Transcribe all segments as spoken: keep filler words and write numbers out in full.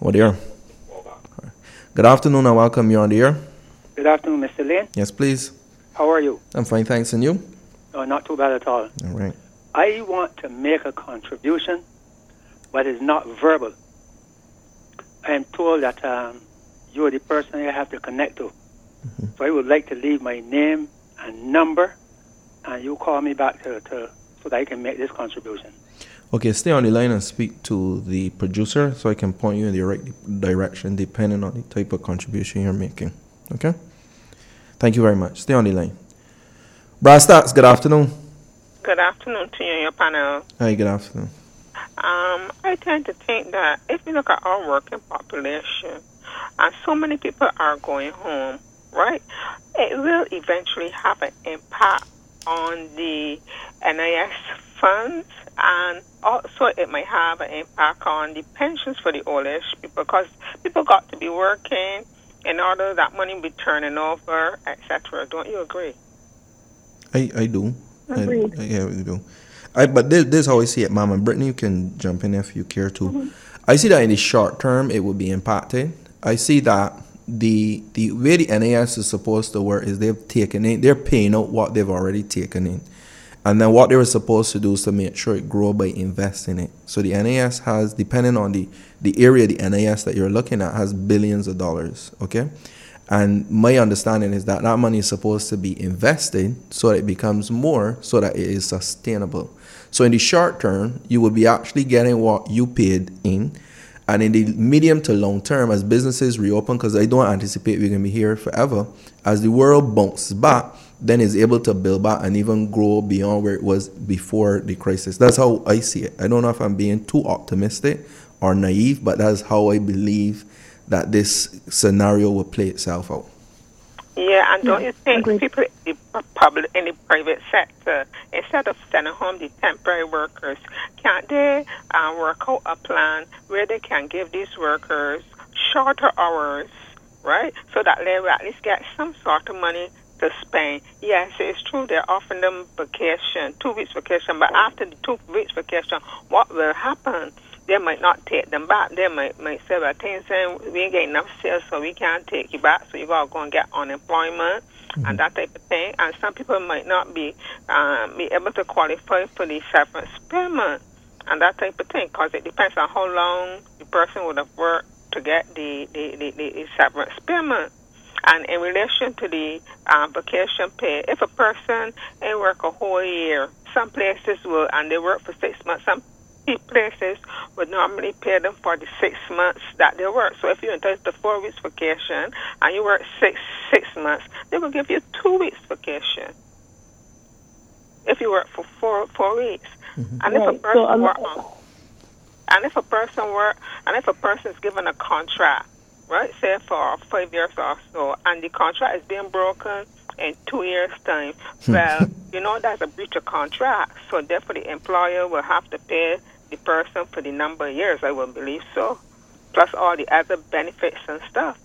Oh dear. Good afternoon and welcome. You're on the air. Good afternoon, Mister Lane. Yes, please. How are you? I'm fine, thanks. And you? Oh, not too bad at all. All right. I want to make a contribution, but it's not verbal. I am told that um, you're the person I have to connect to. Mm-hmm. So I would like to leave my name and number, and you call me back to, to so that I can make this contribution. Okay, stay on the line and speak to the producer so I can point you in the right direction depending on the type of contribution you're making. Okay? Thank you very much. Stay on the line. Brad Stacks, good afternoon. Good afternoon to you and your panel. Hi, good afternoon. Um, I tend to think that if you look at our working population, and so many people are going home, right, it will eventually have an impact on the N I S funds, and also it might have an impact on the pensions for the oldest people, because people got to be working in order that money be turning over, et cetera. Don't you agree? I, I do. Agreed. I, I, yeah, I do. I, but this, this is how I see it, Mama. Brittany, you can jump in if you care to. Mm-hmm. I see that in the short term, it will be impacted. I see that the the way the N A S is supposed to work is they've taken in, they're paying out what they've already taken in. And then what they were supposed to do is to make sure it grow by investing it. So the N A S has, depending on the, the area, the N A S that you're looking at has billions of dollars, okay? And my understanding is that that money is supposed to be invested so that it becomes more, so that it is sustainable. So in the short term, you will be actually getting what you paid in. And in the medium to long term, as businesses reopen, because I don't anticipate we're going to be here forever, as the world bounces back, then is able to build back and even grow beyond where it was before the crisis. That's how I see it. I don't know if I'm being too optimistic or naive, but that's how I believe that this scenario will play itself out. Yeah, and don't you think people in the public, in the private sector, instead of sending home the temporary workers, can't they uh, work out a plan where they can give these workers shorter hours, right, so that they will at least get some sort of money to spend? Yes, it's true they're offering them vacation, two weeks vacation, but after the two weeks vacation, what will happen? They might not take them back. They might, might say, well, things saying we ain't getting enough sales, so we can't take you back, so you got to go and get unemployment mm-hmm. and that type of thing. And some people might not be um, be able to qualify for the severance payment and that type of thing, because it depends on how long the person would have worked to get the, the, the, the severance payment. And in relation to the um, vacation pay, if a person ain't work a whole year, some places will, and they work for six months, some places would normally pay them for the six months that they work. So if you entitled to four weeks vacation and you work six six months, they will give you two weeks vacation if you work for four four weeks. Mm-hmm. And right. if a person so, work, and if a person work, and if a person is given a contract, right, say for five years or so, and the contract is being broken in two years' time, well, you know that's a breach of contract. So therefore, the employer will have to pay the person for the number of years, I will believe so, plus all the other benefits and stuff.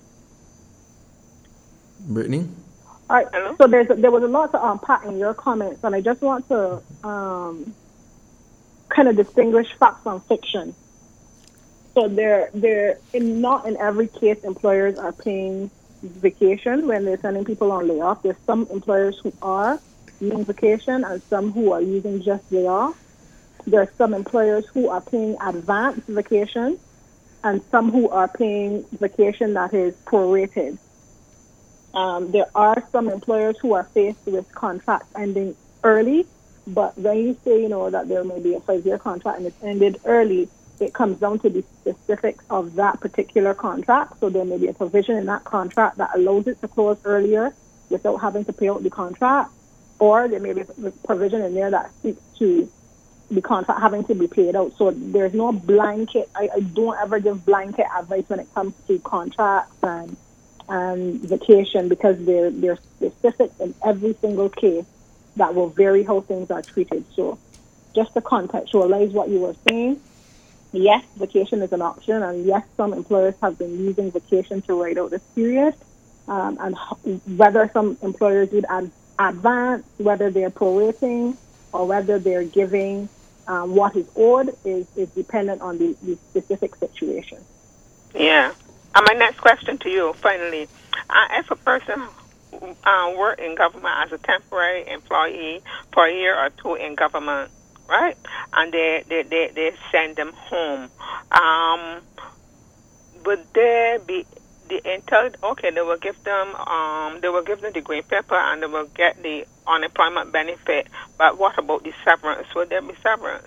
Brittany? All right. Hello? So there's a, there was a lot to unpack in your comments, and I just want to um, kind of distinguish facts from fiction. So they're, they're in, not in every case employers are paying vacation when they're sending people on layoff. There's some employers who are using vacation and some who are using just layoff. There are some employers who are paying advanced vacation and some who are paying vacation that is prorated. Um, there are some employers who are faced with contracts ending early, but when you say, you know, that there may be a five-year contract and it's ended early, it comes down to the specifics of that particular contract. So there may be a provision in that contract that allows it to close earlier without having to pay out the contract, or there may be a provision in there that speaks to the contract having to be paid out. So there's no blanket. I, I don't ever give blanket advice when it comes to contracts and and vacation, because they're they're specific in every single case that will vary how things are treated. So just to contextualize what you were saying, yes, vacation is an option, and yes, some employers have been using vacation to ride out this period. Um, and whether some employers do ad- advance, whether they're prorating, or whether they're giving um, what is owed is, is dependent on the, the specific situation. Yeah. And my next question to you, finally, uh, if a person uh, work in government as a temporary employee for a year or two in government, right? And they they, they, they send them home. Um, would there be the intel? Okay, they will give them um they will give them the green paper and they will get the unemployment benefit. But what about the severance? Would there be severance?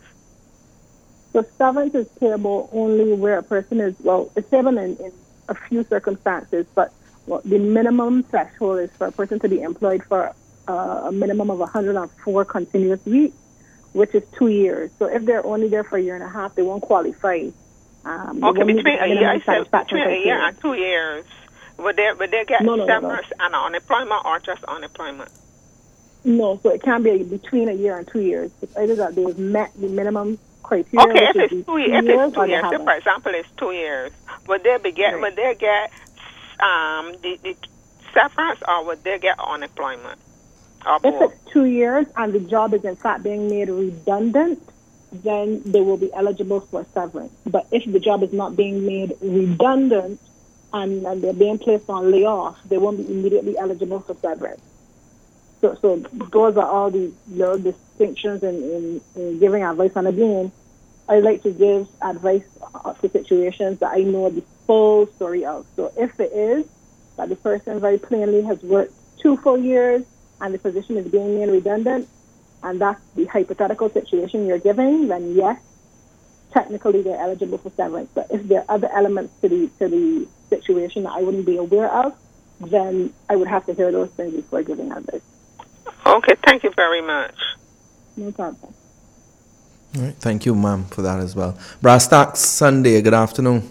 So severance is payable only where a person is, well, it's payable in, in a few circumstances, but well, the minimum threshold is for a person to be employed for uh, a minimum of one hundred four continuous weeks, which is two years. So if they're only there for a year and a half, they won't qualify. Um, okay, between a year, I said between a year and two years. Would they, would they get no, no, severance no, no. and unemployment or just unemployment? No, so it can be between a year and two years. It's either that they've met the minimum criteria. Okay, if it's two, two if years, it's two years, if for example it's two years, would they be get, right. would they get um, the, the severance or would they get unemployment? Or if both? It's two years and the job is in fact being made redundant, then they will be eligible for severance. But if the job is not being made redundant and, and they're being placed on layoff, they won't be immediately eligible for severance. So, so those are all the little distinctions in, in, in giving advice. And again, I like to give advice to situations that I know the full story of. So if it is that the person very plainly has worked two full years and the position is being made redundant, and that's the hypothetical situation you're giving, then yes, technically they're eligible for severance. But if there are other elements to the to the situation that I wouldn't be aware of, then I would have to hear those things before giving advice. Okay, thank you very much. No problem. All right, thank you, ma'am, for that as well. Brass Tacks Sunday, good afternoon.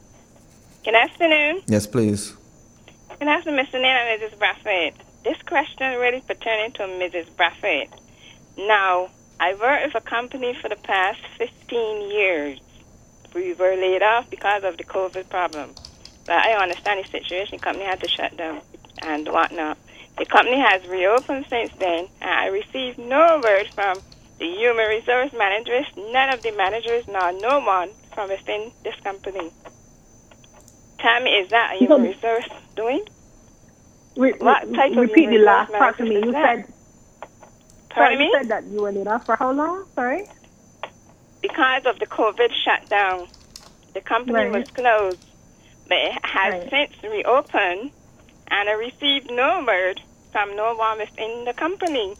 Good afternoon. Yes, please. Good afternoon, Mister Neal and Missus Bradford. This question really pertaining to Missus Bradford. Now, I worked with a company for the past fifteen years. We were laid off because of the COVID problem. But I understand the situation. The company had to shut down and whatnot. The company has reopened since then, and I received no word from the human resource managers, none of the managers, nor no one from within this company. Tell me, is that a human resource doing? Re- what type re- of repeat the last part to me. You that? said, Pardon sorry, me? You said that you were laid off for how long? Sorry? Because of the COVID shutdown, the company right. was closed, but it has right. since reopened, and I received no word from no one within the company.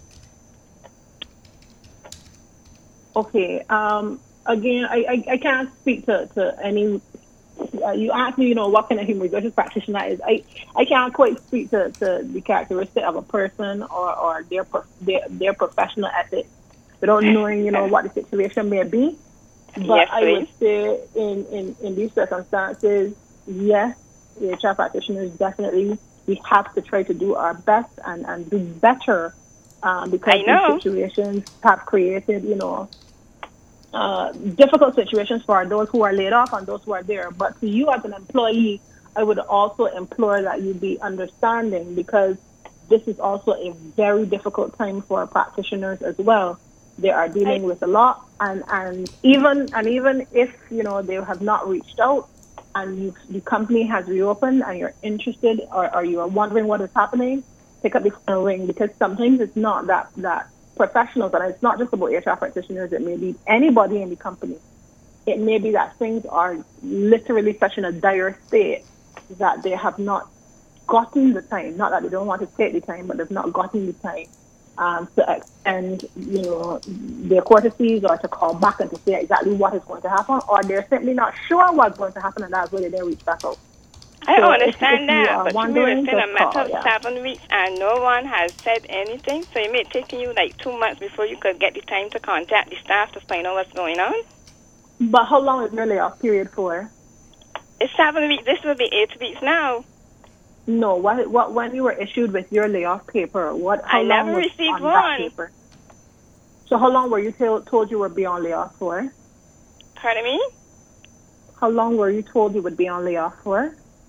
Okay. Um, again, I, I, I can't speak to, to any... Uh, you asked me, you know, what kind of human resources practitioner is. I, I can't quite speak to, to the characteristic of a person or, or their, their their professional ethics without knowing, you know, what the situation may be. But yes, I would say in, in, in these circumstances, yes, the H R practitioners definitely, we have to try to do our best and, and do better um, because these situations have created, you know, Uh, difficult situations for those who are laid off and those who are there. But to you as an employee, I would also implore that you be understanding because this is also a very difficult time for practitioners as well. They are dealing with a lot, and, and even and even if you know they have not reached out and you, the company has reopened and you're interested or, or you are wondering what is happening, pick up the phone and ring because sometimes it's not that that. professionals, and it's not just about H R practitioners, it may be anybody in the company. It may be that things are literally such in a dire state that they have not gotten the time, not that they don't want to take the time, but they've not gotten the time um, to extend, you know, their courtesies or to call back and to say exactly what is going to happen, or they're simply not sure what's going to happen and that's why they didn't reach back out. I so understand if, if that, but you were in a matter of yeah. seven weeks and no one has said anything, so it may take you like two months before you could get the time to contact the staff to find out what's going on. But how long is your layoff period for? It's seven weeks. This will be eight weeks now. No, what what when you were issued with your layoff paper, what how I long never was received on one. That paper? So how long were you t- told you were be on layoff for? Pardon me? How long were you told you would be on layoff for?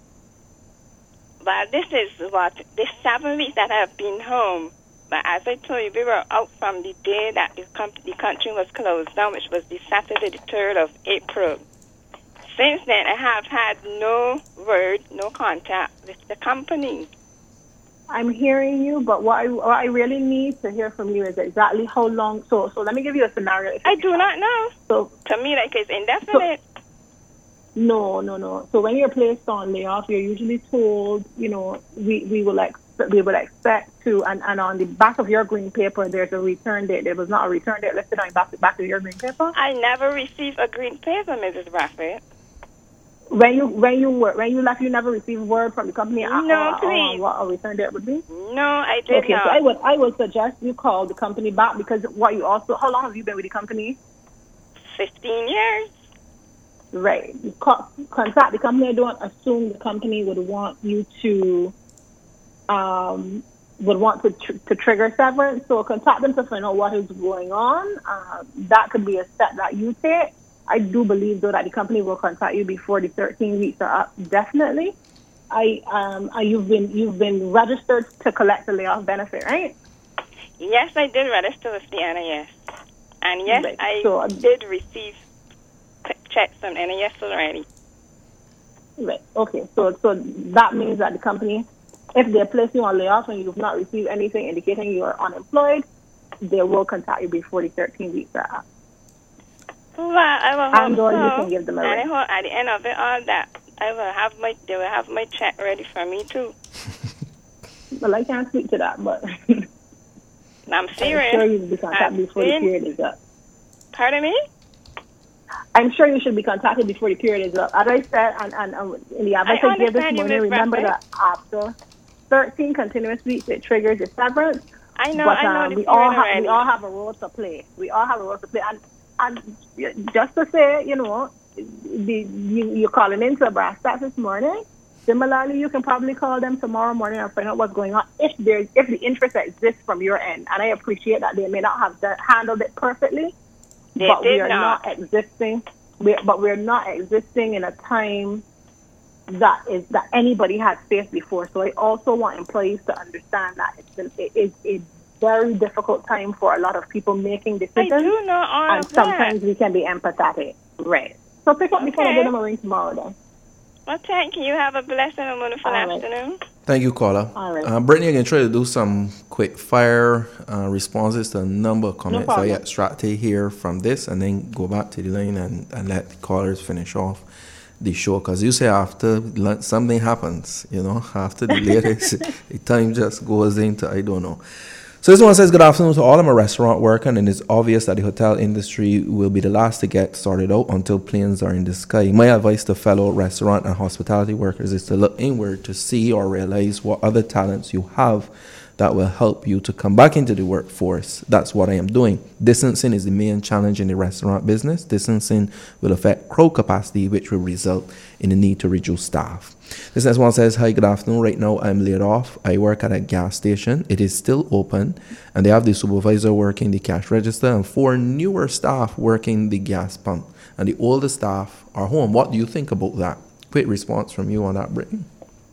But this is what, this seven weeks that I have been home. But as I told you, we were out from the day that the, com- the country was closed down, which was the Saturday, the third of April. since then, I have had no word, no contact with the company. I'm hearing you, but what I, what I really need to hear from you is exactly how long. So, so let me give you a scenario. I do not know. So, to me, like it's indefinite. So, no, no, no. So when you're placed on layoff, you're usually told, you know, we, we will ex- we will expect to, and, and on the back of your green paper, there's a return date. There was not a return date listed on the back, back of your green paper. I never received a green paper, Missus Bradford. When you when you were when you left, you never received word from the company. No, or, please. Or what a return date would be. No, I did okay, not. so I would I would suggest you call the company back, because what you also, how long have you been with the company? Fifteen years. Right. You call, contact the company. I don't assume the company would want you to um would want to tr- to trigger severance. So contact them to find out what is going on. Uh, that could be a step that you take. I do believe, though, that the company will contact you before the thirteen weeks are up. Definitely. I um, I, you've been you've been registered to collect the layoff benefit, right? Yes, I did register with the N A S, and yes, right. I so, did receive checks from N A S already. Right. Okay. So so that means that the company, if they place you on layoff and you've not received anything indicating you are unemployed, they will contact you before the thirteen weeks are up. Well, I will hope and so. You can give them a and I hope at the end of it all that I will have my they will have my check ready for me too. Well, I can't speak to that, but I'm serious. I'm sure you'll be contacted before the period is up. Pardon me? I'm sure you should be contacted before the period is up. As I said, and, and, and in the advice I, I gave this morning, remember that after thirteen continuous weeks, it triggers the severance. I know, but, I know um, the we all have, have, we all have a role to play. We all have a role to play. And, and just to say, you know, the, you, you're calling into a brass tax this morning. Similarly, you can probably call them tomorrow morning and find out what's going on if there's if the interest exists from your end. And I appreciate that they may not have done, handled it perfectly, they but we are not. not existing. We, but we're not existing in a time that is that anybody has faced before. So I also want employees to understand that it's an, it is a very difficult time for a lot of people making decisions. I do know all and of sometimes that. we can be empathetic. Right. So pick up okay. the phone and give them a ring tomorrow then. Well, thank you. You have a blessed and wonderful All right. afternoon. Thank you, caller. All right. Uh, Brittany, I can try to do some quick fire uh, responses to a number of comments No I extracted here from this, and then go back to the line and, and let the callers finish off the show. Because you say after something happens, you know, after the latest, the time just goes into, I don't know. So this one says, good afternoon to all. I'm a restaurant worker, and it's obvious that the hotel industry will be the last to get started out until planes are in the sky. My advice to fellow restaurant and hospitality workers is to look inward to see or realize what other talents you have that will help you to come back into the workforce. That's what I am doing. Distancing is the main challenge in the restaurant business. Distancing will affect crowd capacity, which will result in the need to reduce staff. This next one says, hi, good afternoon. Right now I'm laid off. I work at a gas station. It is still open, and they have the supervisor working the cash register and four newer staff working the gas pump, and the older staff are home. What do you think about that? Quick response from you on that, Brittany.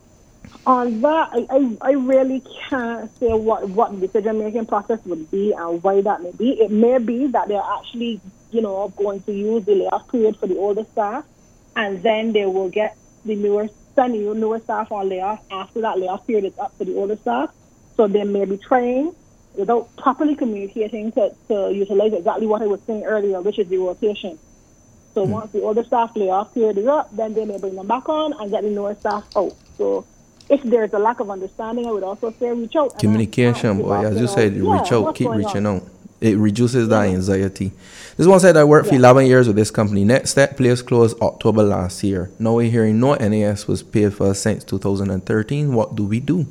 On that, I, I, I really can't say what, what the decision-making process would be and why that may be. It may be that they're actually, you know, going to use the layoff period for the older staff, and then they will get the newer, send the newer staff on layoff after that layoff period is up for the older staff. So they may be trained without properly communicating to, to utilize exactly what I was saying earlier, which is the rotation. So mm. once the older staff layoff period is up, then they may bring them back on and get the newer staff out. So if there's a lack of understanding, I would also say reach out. Communication, boy. As you know, said, yeah, reach out, keep reaching on? out. It reduces that yeah. anxiety. This one said, I worked yeah. for eleven years with this company. Next step, place closed October last year. Now we're hearing no N A S was paid for us since two thousand thirteen. What do we do?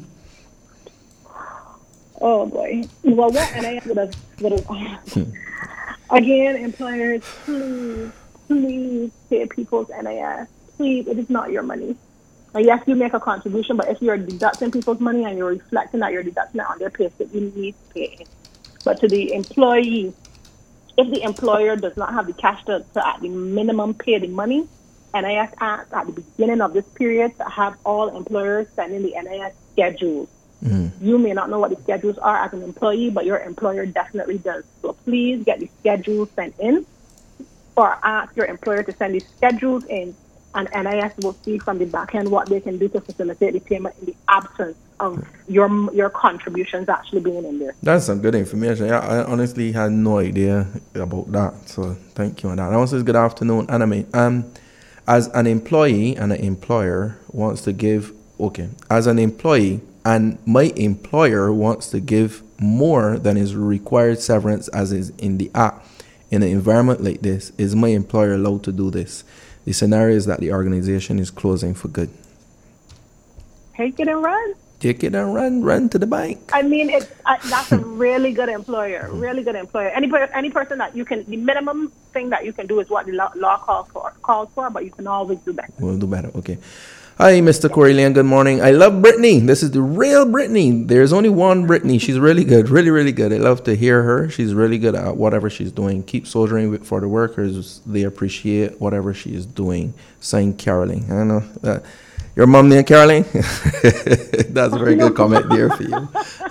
Oh, boy. Well, what N A S would have... Would have again, employers, please, please pay people's N A S. Please, it is not your money. And yes, you make a contribution, but if you're deducting people's money and you're reflecting that you're deducting it on their pay slip, you need to pay. But to the employee, if the employer does not have the cash to, to at the minimum pay the money, N A S asked at the beginning of this period to have all employers send in the N A S schedules. Mm. You may not know what the schedules are as an employee, but your employer definitely does. So please get the schedules sent in, or ask your employer to send these schedules in. and N I S will see from the back end what they can do to facilitate the payment in the absence of your your contributions actually being in there. That's some good information. I, I honestly had no idea about that, so thank you on that. I want to say good afternoon, Anime. Um, as an employee and an employer wants to give, okay, as an employee and my employer wants to give more than is required severance as is in the act, in an environment like this, is my employer allowed to do this? The scenario is that the organization is closing for good. Take it and run. Take it and run, run to the bank. I mean, it's uh, that's a really good employer, really good employer. Any per- any person that you can, the minimum thing that you can do is what the law, law calls for, calls for, but you can always do better. We'll do better. Okay. Hi, Mister Corellian. Good morning. I love Brittany. This is the real Brittany. There's only one Brittany. She's really good, really, really good. I love to hear her. She's really good at whatever she's doing. Keep soldiering for the workers. They appreciate whatever she is doing. Signed, Caroline. I don't know. Uh, Your mom named Caroline? That's a very good comment there for you.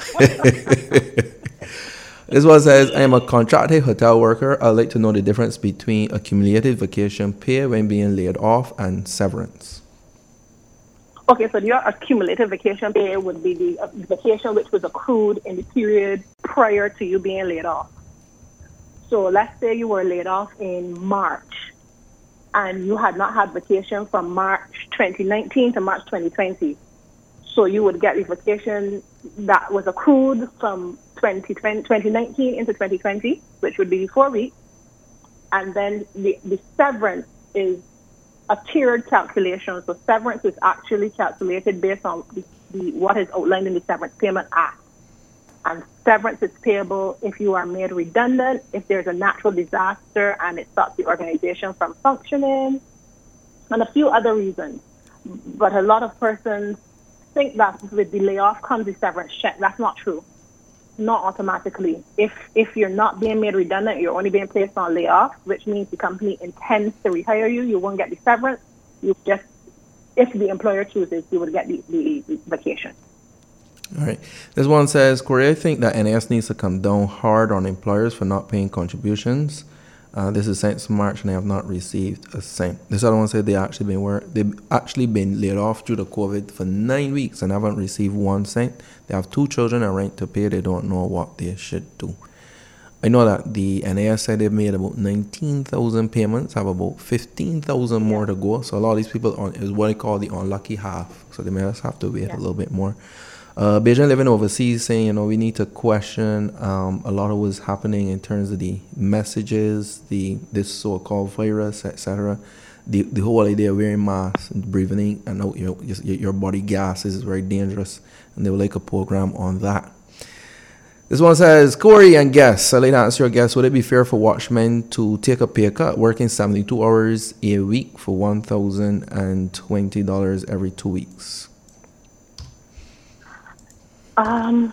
This one says, I am a contracted hotel worker. I'd like to know the difference between accumulated vacation pay when being laid off and severance. Okay, so your accumulated vacation pay would be the uh, vacation which was accrued in the period prior to you being laid off. So let's say you were laid off in March, and you had not had vacation from March twenty nineteen to March twenty twenty. So you would get the vacation that was accrued from twenty twenty, twenty nineteen into twenty twenty, which would be four weeks. And then the, the severance is a tiered calculation. So severance is actually calculated based on the, the, what is outlined in the Severance Payment Act. And severance is payable if you are made redundant, if there's a natural disaster and it stops the organization from functioning, and a few other reasons. But a lot of persons think that with the layoff comes the severance check. That's not true. Not automatically. If if you're not being made redundant, you're only being placed on layoff, which means the company intends to rehire you. You won't get the severance. You just, if the employer chooses, you would get the, the, the vacation. All right. This one says, Corey, I think that N A S needs to come down hard on employers for not paying contributions. Uh, this is since March and I have not received a cent. This other one said they actually been work. They've actually been laid off due to COVID for nine weeks and haven't received one cent. They have two children and rent to pay. They don't know what they should do. I know that the N A S said they've made about nineteen thousand payments, have about fifteen thousand more to go. So a lot of these people on is what I call the unlucky half. So they may just have to wait yeah. a little bit more. Uh, Beijing living overseas saying, you know, we need to question um, a lot of what's happening in terms of the messages, the this so-called virus, et cetera. The the whole idea of wearing masks and breathing in and out your, your, your body gases is very dangerous, and they would like a program on that. This one says, Corey and guests, I'd like to answer your guest, would it be fair for watchmen to take a pay cut working seventy-two hours a week for one thousand twenty dollars every two weeks? Um,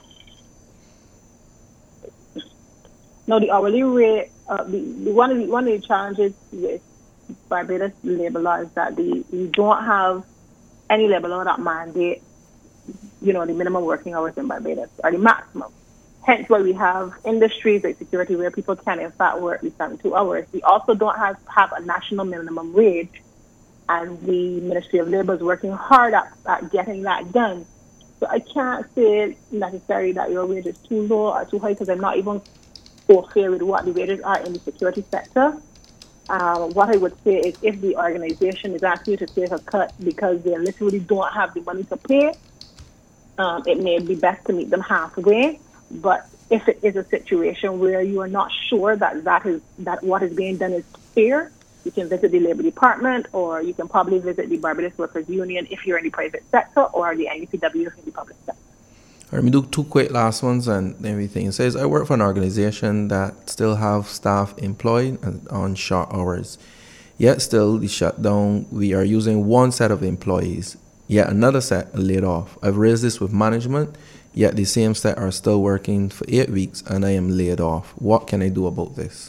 no, the hourly rate, uh, the, the one of the one of the challenges with Barbados labor law is that the you don't have any labor law that mandate, you know, the minimum working hours in Barbados or the maximum. Hence why we have industries like security where people can in fact work the seventy-two hours. We also don't have have a national minimum wage, and the Ministry of Labor is working hard at, at getting that done. So I can't say necessarily that your wage is too low or too high because I'm not even so fair with what the wages are in the security sector. Uh, what I would say is if the organization is asking you to take a cut because they literally don't have the money to pay, um, it may be best to meet them halfway. But if it is a situation where you are not sure that that is that what is being done is fair, you can visit the Labor Department, or you can probably visit the Barbados Workers Union if you're in the private sector, or the N U P W if you're in the public sector. All right, let me do two quick last ones and everything. It says, I work for an organization that still have staff employed on short hours. Yet still, the shutdown, we are using one set of employees, yet another set are laid off. I've raised this with management, yet the same set are still working for eight weeks and I am laid off. What can I do about this?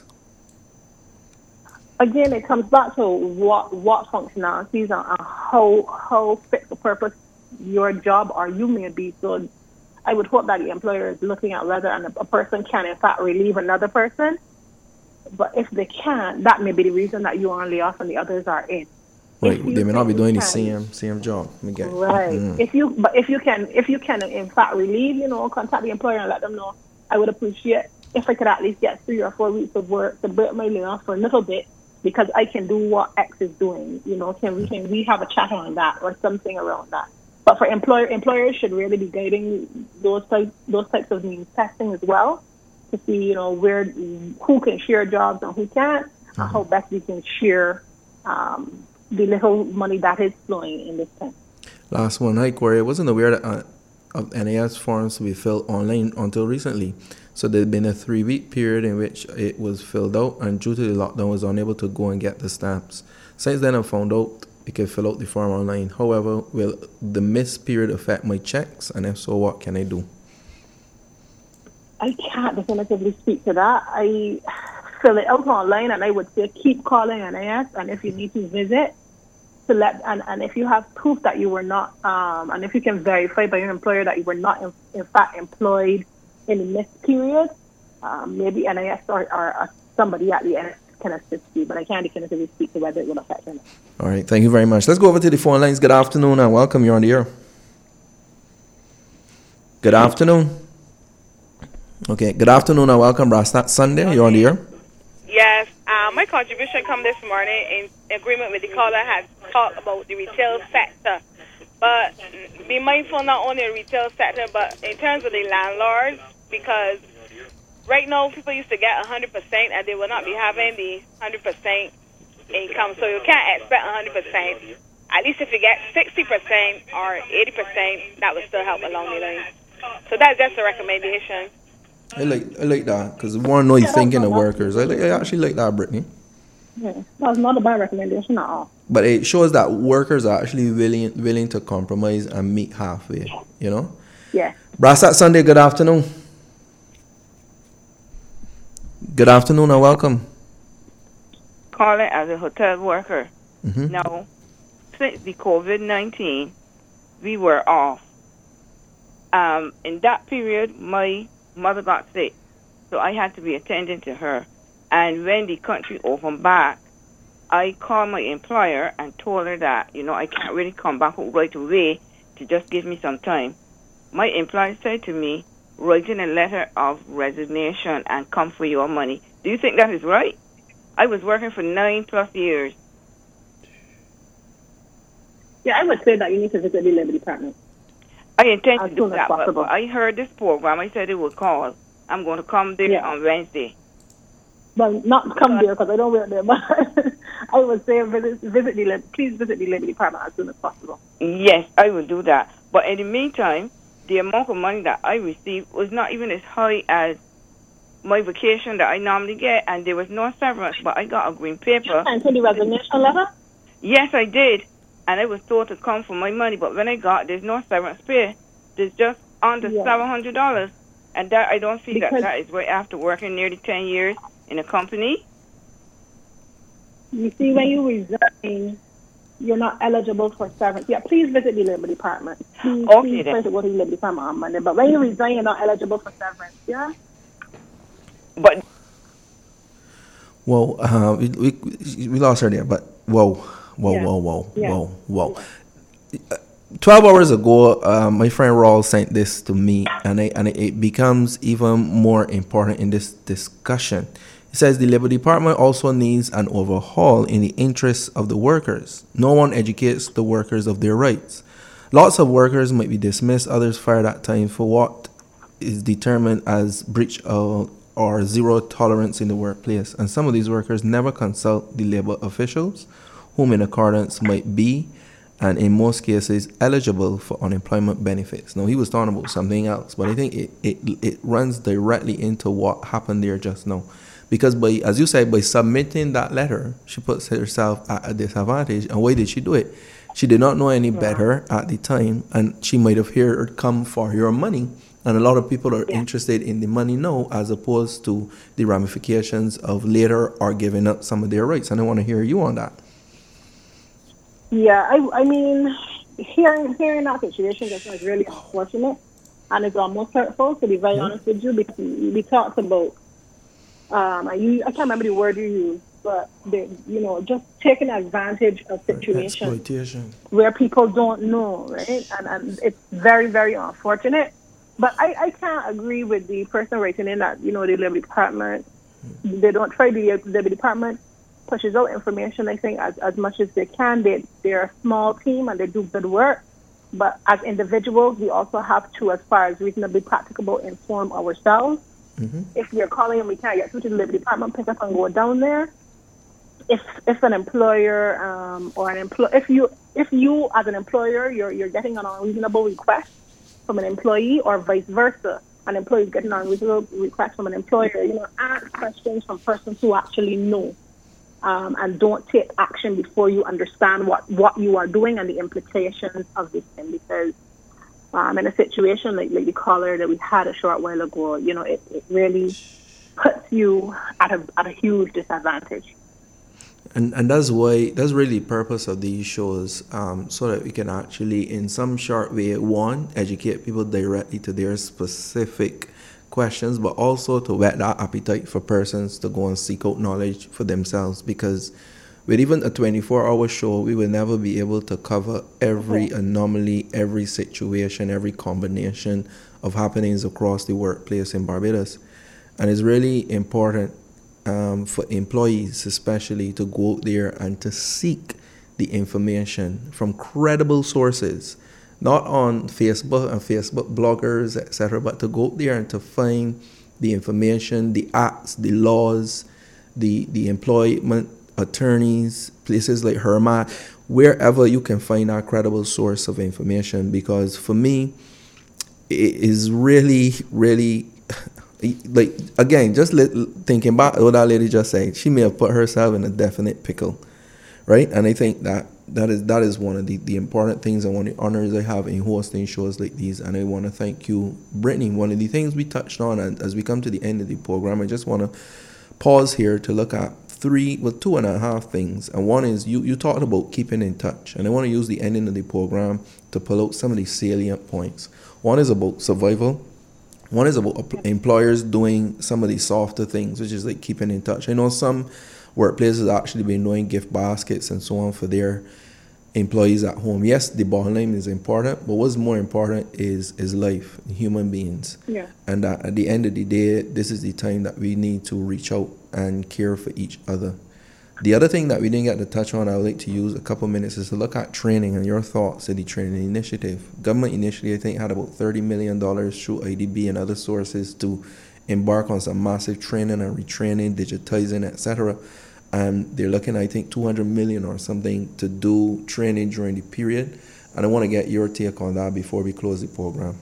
Again, it comes back to what what functionalities and how how fit for purpose your job or you may be. So I would hope that the employer is looking at whether a person can in fact relieve another person. But if they can't, that may be the reason that you are on layoff and the others are in. Right, If you they may not be think doing you the can. same same job. Let me get it. Right. Mm. If you, but if you can, if you can, in fact, relieve, you know, contact the employer and let them know. I would appreciate if I could at least get three or four weeks of work to break my leg off for a little bit, because I can do what X is doing. You know, can we can we have a chat on that or something around that? But for employer employers should really be guiding those types those types of means testing as well, to see, you know, where who can share jobs and who can't, mm-hmm. and how best we can share um, the little money that is flowing in this time. Last one. Hi, Corey. I wasn't aware that uh, of N A S forms to be filled online until recently. So there'd been a three-week period in which it was filled out, and due to the lockdown, I was unable to go and get the stamps. Since then, I found out I can fill out the form online. However, will the missed period affect my checks? And if so, what can I do? I can't definitively speak to that. I fill it out online, and I would say keep calling N A S, and if you need to visit, to let and, and if you have proof that you were not, um, and if you can verify by your employer that you were not in, in fact employed in the missed period, um, maybe N A S or, or, or somebody at the N A S can assist you, but I can't definitively speak to whether it will affect or not. All right, thank you very much. Let's go over to the phone lines. Good afternoon and welcome. You're on the air. Good afternoon. Okay, good afternoon and welcome, Rasta Sunday. You're on the air. Yes, uh, my contribution come this morning in agreement with the caller has talked about the retail sector. But be mindful not only the retail sector, but in terms of the landlords, because right now people used to get one hundred percent and they will not be having the one hundred percent income. So you can't expect one hundred percent. At least if you get sixty percent or eighty percent, that would still help along the line. So that's just a recommendation. I like I like that because we want to know you're thinking of workers. I, like, I actually like that, Brittany. Yeah, that's not a bad recommendation at all. But it shows that workers are actually willing willing to compromise and meet halfway, you know? Yeah. Brasat Sunday, good afternoon. Good afternoon and welcome. Calling as a hotel worker. Mm-hmm. Now, since the COVID nineteen, we were off. Um, in that period, my mother got sick, so I had to be attending to her. And when the country opened back, I called my employer and told her that, you know, I can't really come back right away to just give me some time. My employer said to me, write in a letter of resignation and come for your money. Do you think that is right? I was working for nine plus years. Yeah, I would say that you need to visit the Labor Department. I intend as to do soon as that, but, possible. but I heard this program. I said it would call. I'm going to come there Yeah. on Wednesday. Well, not come there because I don't work there, but I would say visit, visit the please visit the Labor Department as soon as possible. Yes, I will do that. But in the meantime, the amount of money that I received was not even as high as my vacation that I normally get, and there was no severance, but I got a green paper. And so the resignation letter? Yes, I did. And I was told to come for my money, but when I got, there's no severance pay. There's just under Yeah. seven hundred dollars. And that I don't see that Because- that is right after working nearly ten years in a company. You see, when you resign, you're not eligible for severance. Yeah, please visit the Labor Department. Please, Okay, please then. try to go to the Labor Department on Monday. But when you resign, you're not eligible for severance. Yeah? But Well, uh, we, we we lost her there, but whoa, whoa, Yeah. whoa, whoa, Yeah. whoa, whoa. Twelve hours ago, uh, my friend Raul sent this to me, and I, and it becomes even more important in this discussion. It says the Labor Department also needs an overhaul in the interests of the workers. No one educates the workers of their rights. Lots of workers might be dismissed, others fired at times for what is determined as breach of or zero tolerance in the workplace. And some of these workers never consult the labor officials, whom in accordance might be, and in most cases, eligible for unemployment benefits. Now, he was talking about something else, but I think it, it, it runs directly into what happened there just now. Because by, as you said, by submitting that letter, she puts herself at a disadvantage. And why did she do it? She did not know any better at the time, and she might have heard come for your money. And a lot of people are Yeah. interested in the money now as opposed to the ramifications of later or giving up some of their rights. And I want to hear you on that. Yeah, I, I mean, hearing hearing that situation just was really unfortunate, and it's almost hurtful, to be very honest with you, because we, we talked about, um, I, use, I can't remember the word you used, but they, you know, just taking advantage of situations Exploitation. where people don't know, right? And, and it's very, very unfortunate. But I, I can't agree with the person writing in that, you know, the Labor Department, they don't try, the Labor Department pushes out information, I think, as, as much as they can. They, they're a small team and they do good work. But as individuals, we also have to, as far as reasonably practicable, inform ourselves. Mm-hmm. If you're calling and we can't get through to the Labor Department, pick up and go down there. If if an employer um, or an employer, if you if you as an employer you're you're getting an unreasonable request from an employee, or vice versa, an employee is getting an unreasonable request from an employer, you know, ask questions from persons who actually know, um, and don't take action before you understand what what you are doing and the implications of this thing. Because Um, in a situation like, like the caller that we had a short while ago, you know, it, it really puts you at a at a huge disadvantage. And and that's why, that's really the purpose of these shows, um, so that we can actually, in some short way, one, educate people directly to their specific questions, but also to whet that appetite for persons to go and seek out knowledge for themselves. Because with even a twenty-four hour show, we will never be able to cover every okay. anomaly, every situation, every combination of happenings across the workplace in Barbados. And it's really important um, for employees especially to go out there and to seek the information from credible sources, not on Facebook and Facebook bloggers, et cetera, but to go out there and to find the information, the acts, the laws, the, the employment attorneys, places like Herma, wherever you can find a credible source of information. Because for me, it is really, really, like, again, just let, thinking back what that lady just said, she may have put herself in a definite pickle, right? And I think that that is that is one of the, the important things and one of the honors I have in hosting shows like these. And I want to thank you, Brittany. One of the things we touched on, and as we come to the end of the program, I just want to pause here to look at three, well, two and a half things. And one is you, you talked about keeping in touch. And I want to use the ending of the program to pull out some of these salient points. One is about survival. One is about employers doing some of these softer things, which is like keeping in touch. I know some workplaces actually been doing gift baskets and so on for their employees at home. Yes, the bottom line is important, but what's more important is is life, human beings. Yeah. And that at the end of the day, this is the time that we need to reach out and care for each other. The other thing that we didn't get to touch on, I would like to use a couple minutes, is to look at training and your thoughts of the training initiative. Government initially, I think, had about thirty million dollars through I D B and other sources to embark on some massive training and retraining, digitizing, et cetera. And they're looking, I think, two hundred million dollars or something to do training during the period. And I want to get your take on that before we close the program.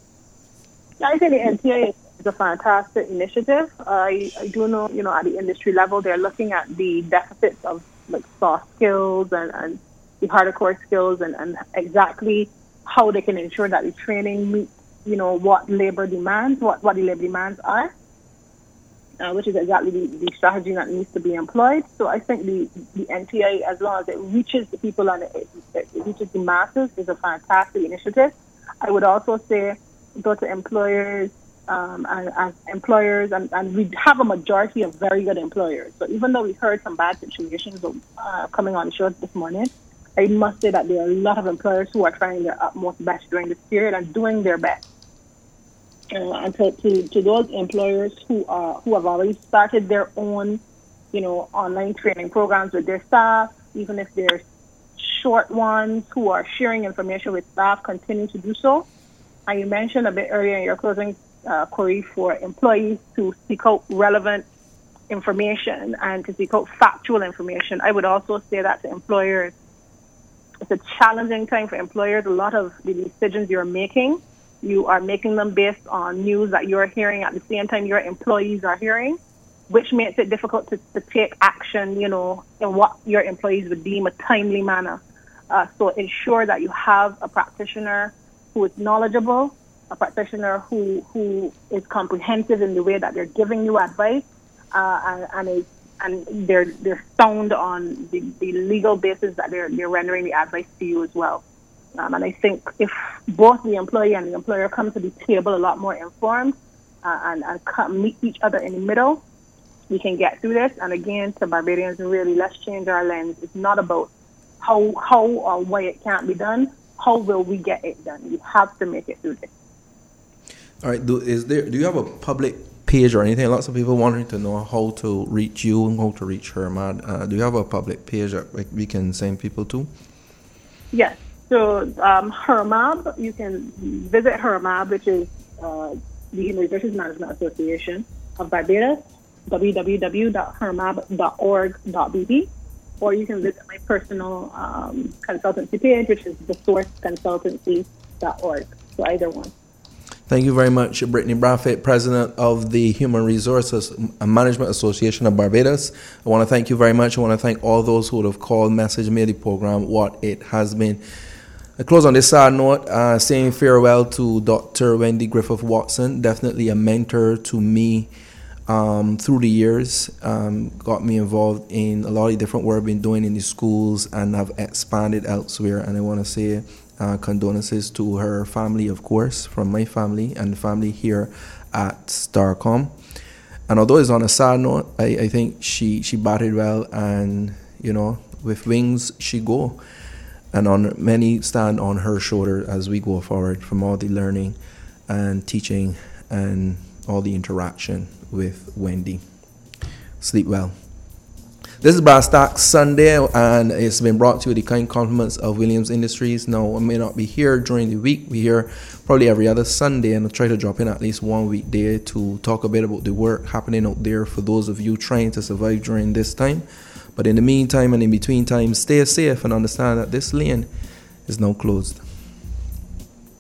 I think the N T A is a fantastic initiative. I, I do know, you know, at the industry level, they're looking at the deficits of like soft skills and, and the harder core skills and, and exactly how they can ensure that the training meets, you know, what labor demands, what, what the labor demands are, uh, which is exactly the, the strategy that needs to be employed. So I think the, the N T A, as long as it reaches the people and it, it, it reaches the masses, is a fantastic initiative. I would also say go to employers, um, and as employers, and, and we have a majority of very good employers. So even though we heard some bad situations uh, coming on the show this morning, I must say that there are a lot of employers who are trying their utmost best during this period and doing their best. Uh, and to, to, to those employers who are who have already started their own, you know, online training programs with their staff, even if they're short ones, who are sharing information with staff, continue to do so. And you mentioned a bit earlier in your closing uh, query for employees to seek out relevant information and to seek out factual information. I would also say that to employers, it's a challenging time for employers. A lot of the decisions you're making, you are making them based on news that you're hearing at the same time your employees are hearing, which makes it difficult to, to take action, you know, in what your employees would deem a timely manner. Uh, so ensure that you have a practitioner who is knowledgeable, a practitioner who, who is comprehensive in the way that they're giving you advice, uh, and, and, is, and they're they're sound on the, the legal basis that they're they're rendering the advice to you as well. Um, and I think if both the employee and the employer come to the table a lot more informed uh, and, and come meet each other in the middle, we can get through this. And again, to Barbadians, really, let's change our lens. It's not about how how or why it can't be done. How will we get it done? We have to make it through this. All right. Do is there? Do you have a public page or anything? Lots of people wanting to know how to reach you and how to reach Hermab. Uh, do you have a public page that like, we can send people to? Yes. So um, Hermab, you can visit Hermab, which is uh, the Human Resources Management Association of Barbados, w w w dot hermab dot org dot b b, or you can visit my personal um, consultancy page, which is the source consultancy dot org. So either one. Thank you very much, Brittany Braffett, President of the Human Resources Management Association of Barbados. I want to thank you very much. I want to thank all those who would have called, messaged, made the program what it has been. I close on this sad note, uh, saying farewell to Doctor Wendy Griffith Watson, definitely a mentor to me um, through the years, um, got me involved in a lot of different work I've been doing in the schools and have expanded elsewhere. And I want to say uh, condolences to her family, of course, from my family and the family here at Starcom. And although it's on a sad note, I, I think she, she batted well, and, you know, with wings she go. And on many stand on her shoulder as we go forward from all the learning and teaching and all the interaction with Wendy. Sleep well. This is Brass Tacks Sunday, and it's been brought to you with the kind compliments of Williams Industries. Now, I may not be here during the week. We're here probably every other Sunday, and I'll try to drop in at least one weekday to talk a bit about the work happening out there for those of you trying to survive during this time. But in the meantime and in between time, stay safe and understand that this lane is now closed.